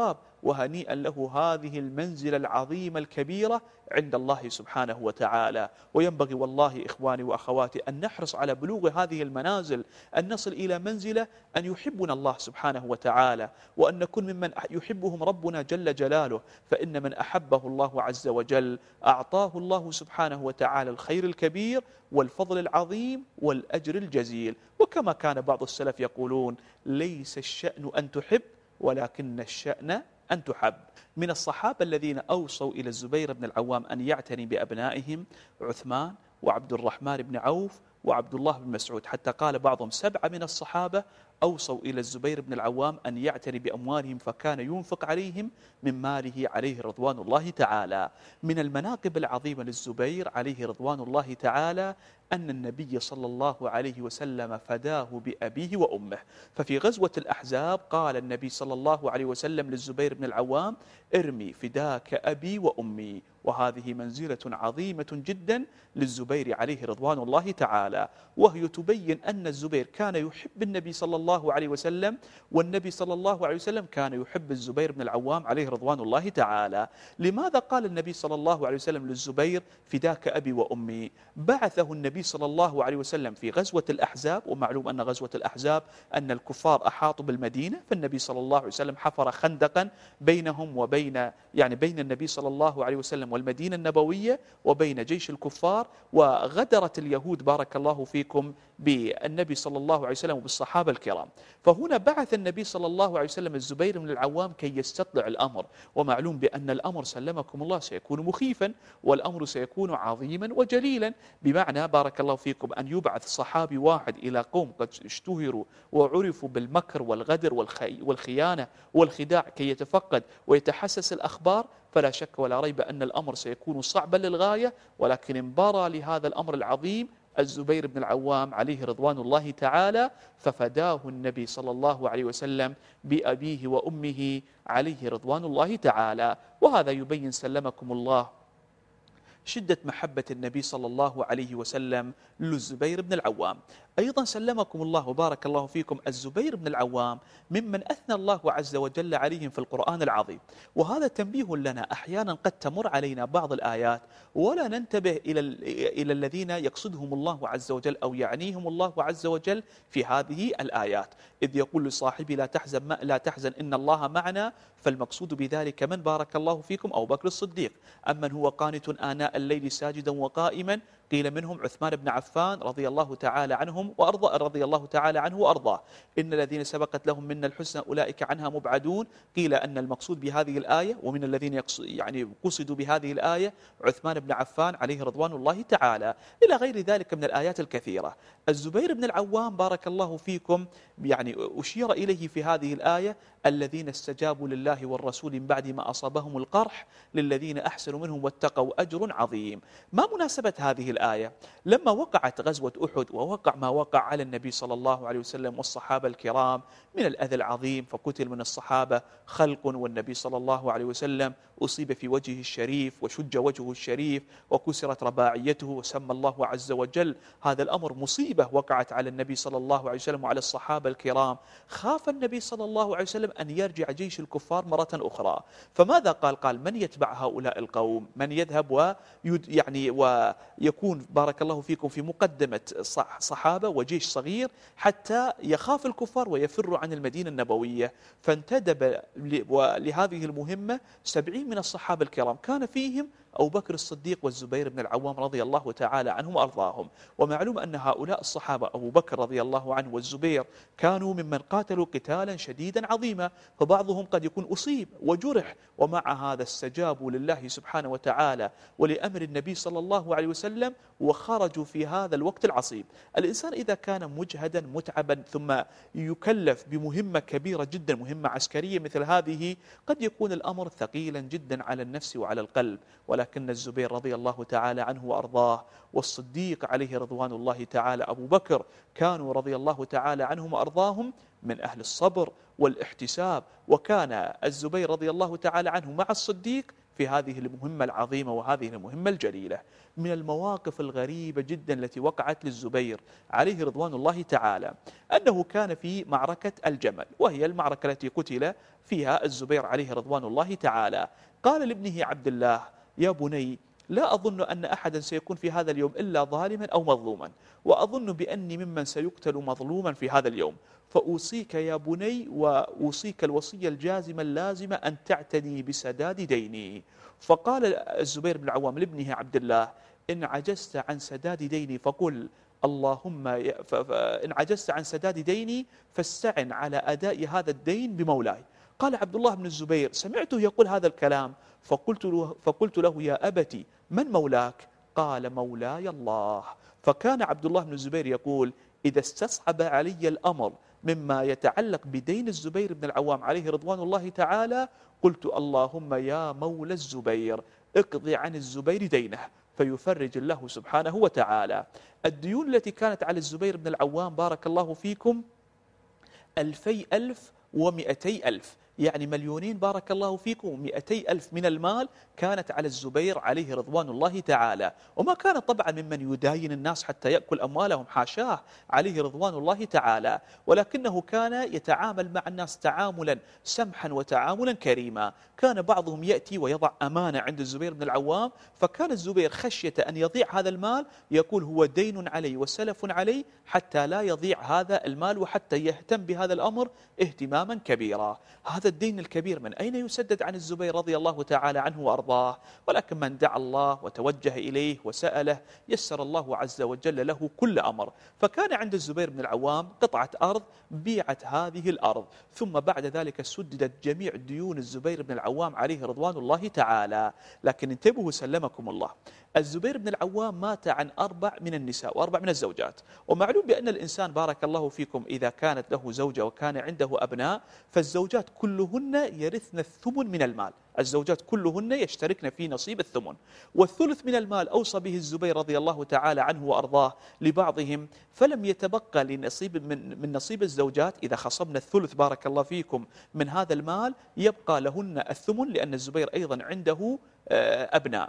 وهنيئا له هذه المنزلة العظيمة الكبيرة عند الله سبحانه وتعالى. وينبغي والله إخواني وأخواتي أن نحرص على بلوغ هذه المنازل، أن نصل إلى منزلة أن يحبنا الله سبحانه وتعالى، وأن نكون ممن يحبهم ربنا جل جلاله. فإن من أحبه الله عز وجل أعطاه الله سبحانه وتعالى الخير الكبير والفضل العظيم والأجر الجزيل. وكما كان بعض السلف يقولون: ليس الشأن أن تحب ولكن الشأن أن تحب. من الصحابة الذين أوصوا إلى الزبير بن العوام أن يعتني بأبنائهم عثمان وعبد الرحمن بن عوف وعبد الله بن مسعود، حتى قال بعضهم سبعة من الصحابة أوصوا إلى الزبير بن العوام أن يعتني بأموالهم، فكان ينفق عليهم من ماله عليه رضوان الله تعالى. من المناقب العظيمة للزبير عليه رضوان الله تعالى أن النبي صلى الله عليه وسلم فداه بأبيه وأمه. ففي غزوة الأحزاب قال النبي صلى الله عليه وسلم للزبير بن العوام: ارمي فداك أبي وأمي. وهذه منزلة عظيمة جدا للزبير عليه رضوان الله تعالى، وهي تبين أن الزبير كان يحب النبي صلى الله عليه وسلم، والنبي صلى الله عليه وسلم كان يحب الزبير بن العوام عليه رضوان الله تعالى. لماذا قال النبي صلى الله عليه وسلم للزبير: فداك أبي وأمي؟ بعثه النبي صلى الله عليه وسلم في غزوة الأحزاب، ومعلوم أن غزوة الأحزاب أن الكفار أحاطوا بالمدينة، فالنبي صلى الله عليه وسلم حفر خندقا بينهم وبين يعني بين النبي صلى الله عليه وسلم والمدينة النبوية وبين جيش الكفار. وغدرت اليهود بارك الله فيكم بالنبي صلى الله عليه وسلم وبالصحابة الكرام. فهنا بعث النبي صلى الله عليه وسلم الزبير بن العوام كي يستطلع الأمر، ومعلوم بأن الأمر سلمكم الله سيكون مخيفا، والأمر سيكون عظيما وجليلا، بمعنى بارك الله فيكم أن يبعث صحابي واحد إلى قوم قد اشتهروا وعرفوا بالمكر والغدر والخيانة والخداع كي يتفقد ويتحسس الأخبار، فلا شك ولا ريب أن الأمر سيكون صعبا للغاية. ولكن انبرى لهذا الأمر العظيم الزبير بن العوام عليه رضوان الله تعالى، ففداه النبي صلى الله عليه وسلم بأبيه وأمه عليه رضوان الله تعالى. وهذا يبين سلمكم الله شدة محبة النبي صلى الله عليه وسلم للزبير بن العوام. أيضا سلمكم الله وبارك الله فيكم الزبير بن العوام ممن أثنى الله عز وجل عليهم في القرآن العظيم. وهذا تنبيه لنا، أحيانا قد تمر علينا بعض الآيات ولا ننتبه إلى إلى الذين يقصدهم الله عز وجل أو يعنيهم الله عز وجل في هذه الآيات، إذ يقول لصاحبي: لا تحزن ما لا تحزن إن الله معنا. فالمقصود بذلك من بارك الله فيكم؟ أبو بكر الصديق. أمن هو قانت آناء الليل ساجدا وقائما؟ قيل منهم عثمان بن عفان رضي الله تعالى عنهم وأرضى رضي الله تعالى عنه وأرضاه. إن الذين سبقت لهم منا الحسنى أولئك عنها مبعدون. قيل أن المقصود بهذه الآية ومن الذين يعني قصدوا بهذه الآية عثمان بن عفان عليه رضوان الله تعالى، إلى غير ذلك من الآيات الكثيرة. الزبير بن العوام بارك الله فيكم يعني أشير إليه في هذه الآية: الذين استجابوا لله والرسول من بعد ما أصابهم القرح للذين أحسنوا منهم واتقوا أجر عظيم. ما مناسبة هذه الآية؟ لما وقعت غزوة أحد ووقع ما وقع على النبي صلى الله عليه وسلم والصحابة الكرام من الأذى العظيم، فقتل من الصحابة خلق، والنبي صلى الله عليه وسلم أصيب في وجهه الشريف وشج وجهه الشريف وكسرت رباعيته، وسمى الله عز وجل هذا الأمر مصيبة وقعت على النبي صلى الله عليه وسلم وعلى الصحابة الكرام. خاف النبي صلى الله عليه وسلم أن يرجع جيش الكفار مرة أخرى، فماذا قال؟ قال: من يتبع هؤلاء القوم؟ من يذهب ويد يعني ويكون بارك الله فيكم في مقدمة صحابة وجيش صغير حتى يخاف الكفار ويفر عن المدينة النبوية؟ فانتدب لهذه المهمة سبعين من الصحابة الكرام، كان فيهم أبو بكر الصديق والزبير بن العوام رضي الله تعالى عنهم وأرضاهم. ومعلوم أن هؤلاء الصحابة أبو بكر رضي الله عنه والزبير كانوا ممن قاتلوا قتالا شديدا عظيما، فبعضهم قد يكون أصيب وجرح، ومع هذا استجابوا لله سبحانه وتعالى ولأمر النبي صلى الله عليه وسلم وخرجوا في هذا الوقت العصيب. الإنسان إذا كان مجهدا متعبا ثم يكلف بمهمة كبيرة جدا، مهمة عسكرية مثل هذه، قد يكون الأمر ثقيلا جدا على النفس وعلى القلب. ولكن الزبير رضي الله تعالى عنه وأرضاه والصديق عليه رضوان الله تعالى أبو بكر كانوا رضي الله تعالى عنهم وأرضاهم من أهل الصبر والاحتساب. وكان الزبير رضي الله تعالى عنه مع الصديق في هذه المهمة العظيمة وهذه المهمة الجليلة. من المواقف الغريبة جدا التي وقعت للزبير عليه رضوان الله تعالى أن أنه كان في معركة الجمل، وهي المعركة التي قتل فيها الزبير عليه رضوان الله تعالى. قال لابنه عبد الله: يا بني، لا أظن أن أحدا سيكون في هذا اليوم إلا ظالما أو مظلوما، وأظن بأني ممن سيقتل مظلوما في هذا اليوم، فأوصيك يا بني وأوصيك الوصية الجازمة اللازمة أن تعتني بسداد ديني. فقال الزبير بن العوام لابنه عبد الله: إن عجزت عن سداد ديني فقل اللهم ي... ف... ف... إن عجزت عن سداد ديني فاستعن على أداء هذا الدين بمولاي. قال عبد الله بن الزبير: سمعته يقول هذا الكلام، فقلت له, فقلت له: يا أبتي، من مولاك؟ قال: مولاي الله. فكان عبد الله بن الزبير يقول: إذا استصعب علي الأمر مما يتعلق بدين الزبير بن العوام عليه رضوان الله تعالى، قلت اللهم يا مولى الزبير اقضي عن الزبير دينه، فيفرج الله سبحانه وتعالى. الديون التي كانت على الزبير بن العوام بارك الله فيكم ألفي ألف ومئتي ألف، يعني مليونين بارك الله فيكم، ومئتي ألف من المال كانت على الزبير عليه رضوان الله تعالى. وما كان طبعا ممن يداين الناس حتى يأكل أموالهم، حاشاه عليه رضوان الله تعالى، ولكنه كان يتعامل مع الناس تعاملا سمحا وتعاملا كريما. كان بعضهم يأتي ويضع أمانة عند الزبير بن العوام، فكان الزبير خشية أن يضيع هذا المال يقول هو دين علي وسلف علي، حتى لا يضيع هذا المال وحتى يهتم بهذا الأمر اهتماما كبيرا. هذا الدين الكبير من أين يسدد عن الزبير رضي الله تعالى عنه وأرضاه؟ ولكن من دعا الله وتوجه إليه وسأله يسر الله عز وجل له كل أمر. فكان عند الزبير بن العوام قطعة أرض، بيعت هذه الأرض، ثم بعد ذلك سددت جميع ديون الزبير بن العوام عليه رضوان الله تعالى. لكن انتبهوا سلمكم الله، الزبير بن العوام مات عن أربع من النساء وأربع من الزوجات. ومعلوم بأن الإنسان بارك الله فيكم إذا كانت له زوجة وكان عنده أبناء، فالزوجات كلهن يرثن الثمن من المال، الزوجات كلهن يشتركن في نصيب الثمن. والثلث من المال أوصى به الزبير رضي الله تعالى عنه وأرضاه لبعضهم، فلم يتبقى لنصيب من, من نصيب الزوجات. إذا خصبنا الثلث بارك الله فيكم من هذا المال يبقى لهن الثمن، لأن الزبير أيضا عنده أبناء.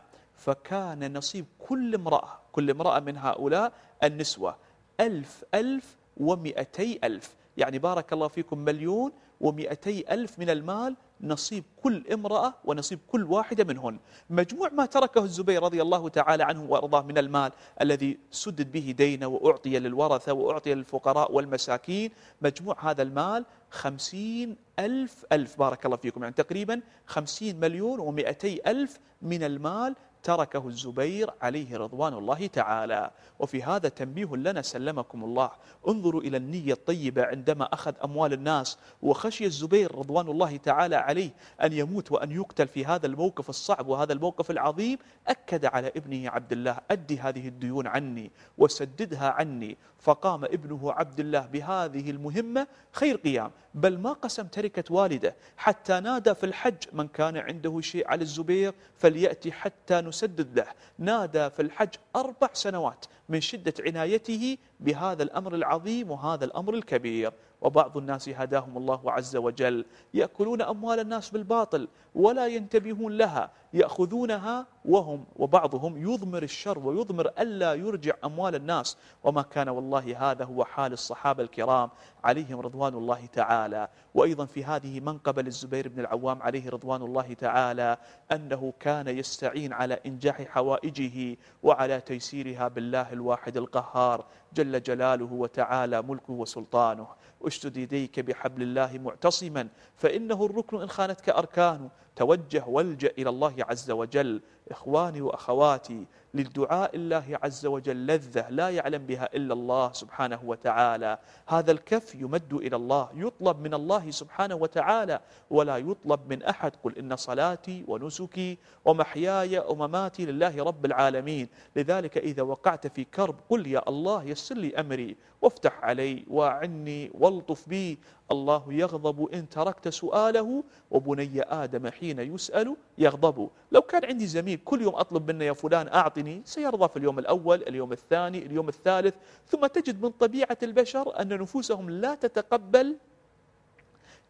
فكان نصيب كل امرأة كل امرأة من هؤلاء النسوة ألف ألف ومئتي ألف، يعني بارك الله فيكم مليون ومئتي ألف من المال نصيب كل امرأة ونصيب كل واحدة منهن. مجموع ما تركه الزبير رضي الله تعالى عنه وأرضاه من المال الذي سدد به دينه وأعطي للورثة وأعطي للفقراء والمساكين، مجموع هذا المال خمسين ألف ألف بارك الله فيكم، يعني تقريبا خمسين مليون ومئتي ألف من المال تركه الزبير عليه رضوان الله تعالى. وفي هذا تنبيه لنا سلمكم الله، انظروا إلى النية الطيبة عندما أخذ أموال الناس، وخشي الزبير رضوان الله تعالى عليه أن يموت وأن يقتل في هذا الموقف الصعب وهذا الموقف العظيم، أكد على ابنه عبد الله: أدي هذه الديون عني وسددها عني. فقام ابنه عبد الله بهذه المهمة خير قيام، بل ما قسم تركة والده، حتى نادى في الحج: من كان عنده شيء على الزبير فليأتي حتى نسدد له. نادى في الحج أربع سنوات من شدة عنايته بهذا الأمر العظيم وهذا الأمر الكبير. وبعض الناس هداهم الله عز وجل يأكلون أموال الناس بالباطل ولا ينتبهون لها، يأخذونها وهم وبعضهم يضمر الشر ويضمر ألا يرجع أموال الناس. وما كان والله هذا هو حال الصحابة الكرام عليهم رضوان الله تعالى. وأيضا في هذه منقبة للزبير بن العوام عليه رضوان الله تعالى أنه كان يستعين على إنجاح حوائجه وعلى تيسيرها بالله الواحد القهار جل جلاله وتعالى ملكه وسلطانه. اشتد يديك بحبل الله معتصما فإنه الركن إن خانتك أركانه. توجه والجأ إلى الله عز وجل. إخواني وأخواتي، للدعاء الله عز وجل لذة لا يعلم بها إلا الله سبحانه وتعالى. هذا الكف يمد إلى الله، يطلب من الله سبحانه وتعالى ولا يطلب من أحد. قل إن صلاتي ونسكي ومحياي ومماتي لله رب العالمين. لذلك إذا وقعت في كرب قل يا الله يسر لي أمري وافتح علي وأعني والطف بي. الله يغضب إن تركت سؤاله، وبني آدم حين يسأل يغضب. لو كان عندي زميل كل يوم أطلب منه يا فلان أعطني، سيرضى في اليوم الأول، اليوم الثاني، اليوم الثالث، ثم تجد من طبيعة البشر أن نفوسهم لا تتقبل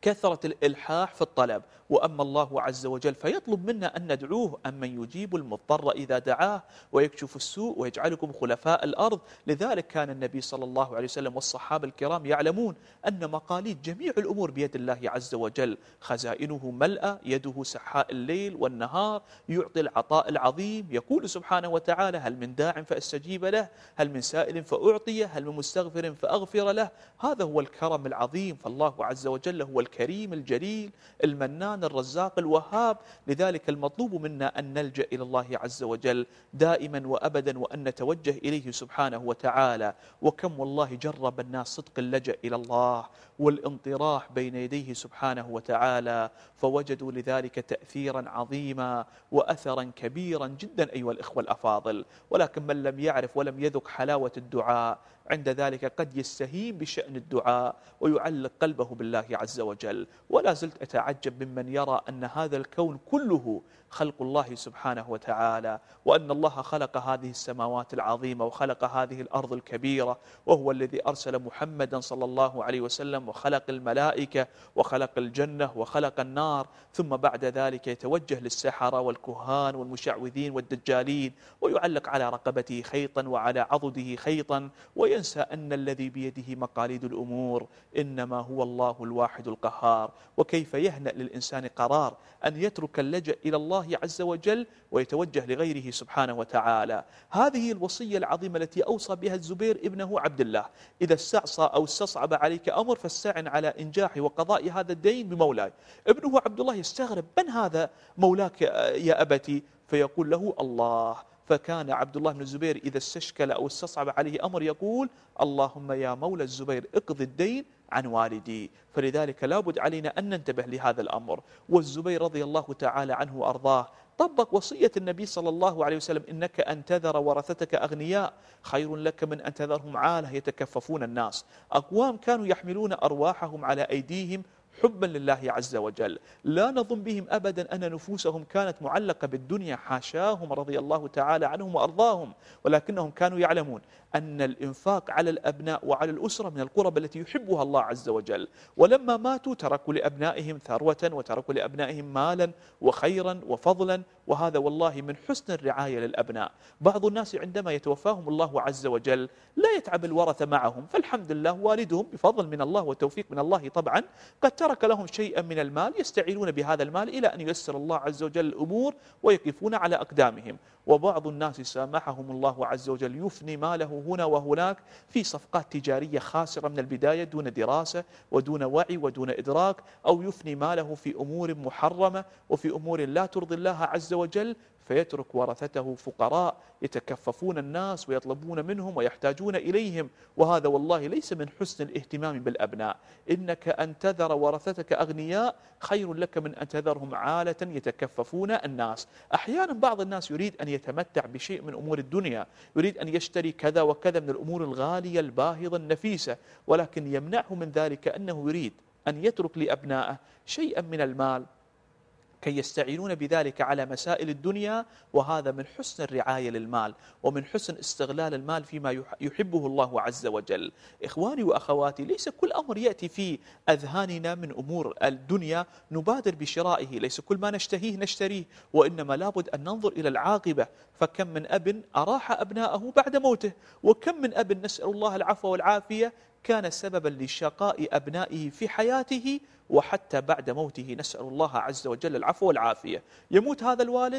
كثرة الإلحاح في الطلب. وأما الله عز وجل فيطلب منا أن ندعوه أمن يجيب المضطر إذا دعاه ويكشف السوء ويجعلكم خلفاء الأرض. لذلك كان النبي صلى الله عليه وسلم والصحابة الكرام يعلمون أن مقاليد جميع الأمور بيد الله عز وجل، خزائنه ملأى، يده سحاء الليل والنهار، يعطي العطاء العظيم. يقول سبحانه وتعالى: هل من داع فأستجيب له، هل من سائل فأعطيه، هل من مستغفر فأغفر له. هذا هو الكرم العظيم. فالله عز وجل هو الكريم الجليل المنان الرزاق الوهاب. لذلك المطلوب منا أن نلجأ إلى الله عز وجل دائما وأبدا، وأن نتوجه إليه سبحانه وتعالى. وكم والله جرب الناس صدق اللجأ إلى الله والانطراح بين يديه سبحانه وتعالى، فوجدوا لذلك تأثيرا عظيما وأثرا كبيرا جدا أيها الإخوة الأفاضل. ولكن من لم يعرف ولم يذق حلاوة الدعاء عند ذلك قد يستهين بشأن الدعاء ويعلق قلبه بالله عز وجل. ولا زلت أتعجب ممن يرى أن هذا الكون كله خلق الله سبحانه وتعالى، وأن الله خلق هذه السماوات العظيمة وخلق هذه الأرض الكبيرة، وهو الذي أرسل محمدا صلى الله عليه وسلم وخلق الملائكة وخلق الجنة وخلق النار. ثم بعد ذلك يتوجه للسحرة والكهان والمشعوذين والدجالين ويعلق على رقبته خيطا وعلى عضده خيطا، وينسى أن الذي بيده مقاليد الأمور إنما هو الله الواحد القهار. وكيف يهنأ للإنسان قرار أن يترك اللجأ إلى الله عز وجل ويتوجه لغيره سبحانه وتعالى. هذه الوصية العظيمة التي أوصى بها الزبير ابنه عبد الله: إذا استعصى أو استصعب عليك أمر فاستعن على إنجاح وقضاء هذا الدين بمولاي. ابنه عبد الله يستغرب: من هذا مولاك يا أبتي؟ فيقول له: الله. فكان عبد الله بن الزبير إذا استشكل أو استصعب عليه أمر يقول: اللهم يا مولى الزبير اقضي الدين عن والدي. فلذلك لابد علينا أن ننتبه لهذا الأمر. والزبير رضي الله تعالى عنه وأرضاه طبق وصية النبي صلى الله عليه وسلم: إنك أن تذر ورثتك أغنياء خير لك من أن تذرهم عالة يتكففون الناس. أقوام كانوا يحملون أرواحهم على أيديهم حبا لله عز وجل، لا نظن بهم أبدا أن نفوسهم كانت معلقة بالدنيا، حاشاهم رضي الله تعالى عنهم وأرضاهم، ولكنهم كانوا يعلمون أن الإنفاق على الأبناء وعلى الأسرة من القرب التي يحبها الله عز وجل. ولما ماتوا تركوا لأبنائهم ثروة وتركوا لأبنائهم مالا وخيرا وفضلا، وهذا والله من حسن الرعاية للأبناء. بعض الناس عندما يتوفاهم الله عز وجل لا يتعب الورثة معهم، فالحمد لله والدهم بفضل من الله وتوفيق من الله طبعا قد ترك لهم شيئا من المال يستعينون بهذا المال إلى أن ييسر الله عز وجل الأمور ويقفون على أقدامهم. وبعض الناس سامحهم الله عز وجل يفني ماله هنا وهناك في صفقات تجارية خاسرة من البداية دون دراسة ودون وعي ودون إدراك، أو يفني ماله في أمور محرمة وفي أمور لا ترضي الله عز وجل، فيترك ورثته فقراء يتكففون الناس ويطلبون منهم ويحتاجون إليهم. وهذا والله ليس من حسن الاهتمام بالأبناء. إنك أن تذر ورثتك أغنياء خير لك من أن تذرهم عالة يتكففون الناس. أحيانا بعض الناس يريد أن يتمتع بشيء من أمور الدنيا، يريد أن يشتري كذا وكذا من الأمور الغالية الباهظة النفيسة، ولكن يمنعه من ذلك أنه يريد أن يترك لأبنائه شيئا من المال كي يستعينون بذلك على مسائل الدنيا. وهذا من حسن الرعاية للمال ومن حسن استغلال المال فيما يحبه الله عز وجل. إخواني وأخواتي، ليس كل أمر يأتي في أذهاننا من أمور الدنيا نبادر بشرائه، ليس كل ما نشتهيه نشتريه، وإنما لابد أن ننظر إلى العاقبة. فكم من أب أراح أبناءه بعد موته، وكم من أب نسأل الله العفو والعافية كان سببا لشقاء أبنائه في حياته وحتى بعد موته، نسأل الله عز وجل العفو والعافية. يموت هذا الوالد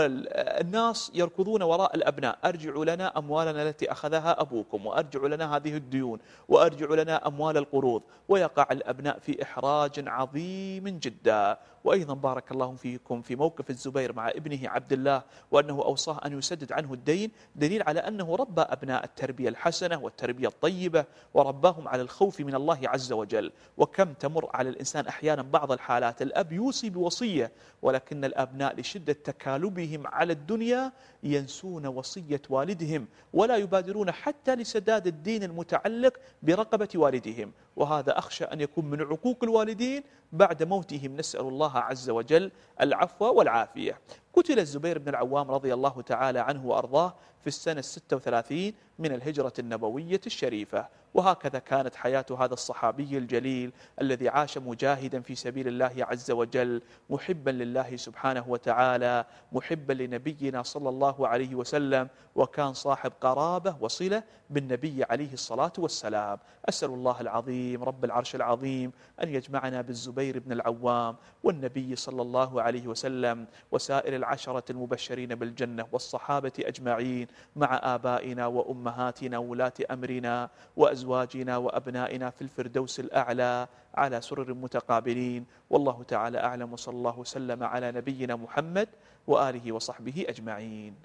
والناس يركضون وراء الأبناء: أرجعوا لنا أموالنا التي أخذها أبوكم، وأرجعوا لنا هذه الديون، وأرجعوا لنا أموال القروض، ويقع الأبناء في إحراج عظيم جدا. وأيضا بارك الله فيكم في موقف الزبير مع ابنه عبد الله، وأنه أوصاه أن يسدد عنه الدين، دليل على أنه ربى أبناء التربية الحسنة والتربية الطيبة، ورباهم على الخوف من الله عز وجل. وكم تمر على الإنسان أحيانا بعض الحالات الأب يوصي بوصية، ولكن الأبناء لشدة تكالبهم على الدنيا ينسون وصية والدهم ولا يبادرون حتى لسداد الدين المتعلق برقبة والدهم. وهذا أخشى أن يكون من عقوق الوالدين بعد موتهم، نسأل الله عز وجل العفو والعافية. قتل الزبير بن العوام رضي الله تعالى عنه وأرضاه في السنة الستة وثلاثين من الهجرة النبوية الشريفة، وهكذا كانت حياة هذا الصحابي الجليل الذي عاش مجاهدا في سبيل الله عز وجل، محبا لله سبحانه وتعالى، محبا لنبينا صلى الله عليه وسلم، وكان صاحب قرابة وصلة بالنبي عليه الصلاة والسلام. أسأل الله العظيم رب العرش العظيم أن يجمعنا بالزبير بن العوام والنبي صلى الله عليه وسلم وسائر العشرة المبشرين بالجنة والصحابة أجمعين مع آبائنا وأمهاتنا وولاة أمرنا وأزواجنا وأبنائنا في الفردوس الأعلى على سرر متقابلين. والله تعالى أعلم، وصلى الله وسلم على نبينا محمد وآله وصحبه أجمعين.